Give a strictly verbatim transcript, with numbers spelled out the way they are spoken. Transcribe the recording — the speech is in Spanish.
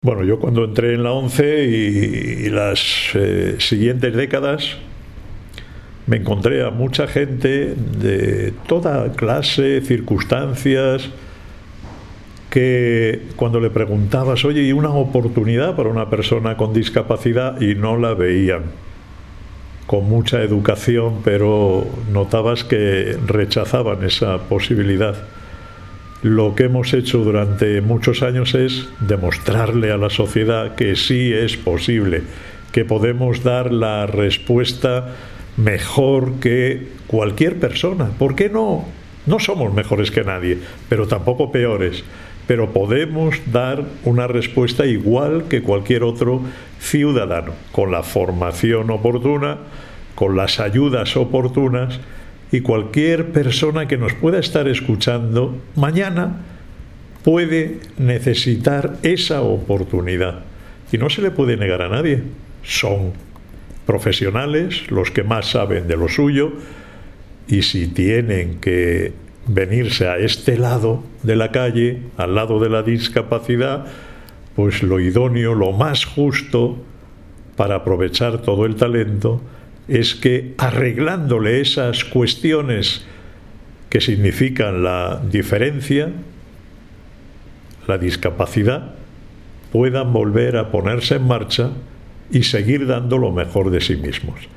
Bueno, yo cuando entré en la ONCE y, y las eh, siguientes décadas me encontré a mucha gente de toda clase, circunstancias, que cuando le preguntabas, oye, ¿y una oportunidad para una persona con discapacidad? Y no la veían. Con mucha educación, pero notabas que rechazaban esa posibilidad. Lo que hemos hecho durante muchos años es demostrarle a la sociedad que sí es posible, que podemos dar la respuesta mejor que cualquier persona. ¿Por qué no? No somos mejores que nadie, pero tampoco peores. Pero podemos dar una respuesta igual que cualquier otro ciudadano, con la formación oportuna, con las ayudas oportunas, y cualquier persona que nos pueda estar escuchando mañana puede necesitar esa oportunidad. Y no se le puede negar a nadie. Son profesionales los que más saben de lo suyo, y si tienen que venirse a este lado de la calle, al lado de la discapacidad, pues lo idóneo, lo más justo para aprovechar todo el talento es que, arreglándole esas cuestiones que significan la diferencia, la discapacidad, puedan volver a ponerse en marcha y seguir dando lo mejor de sí mismos.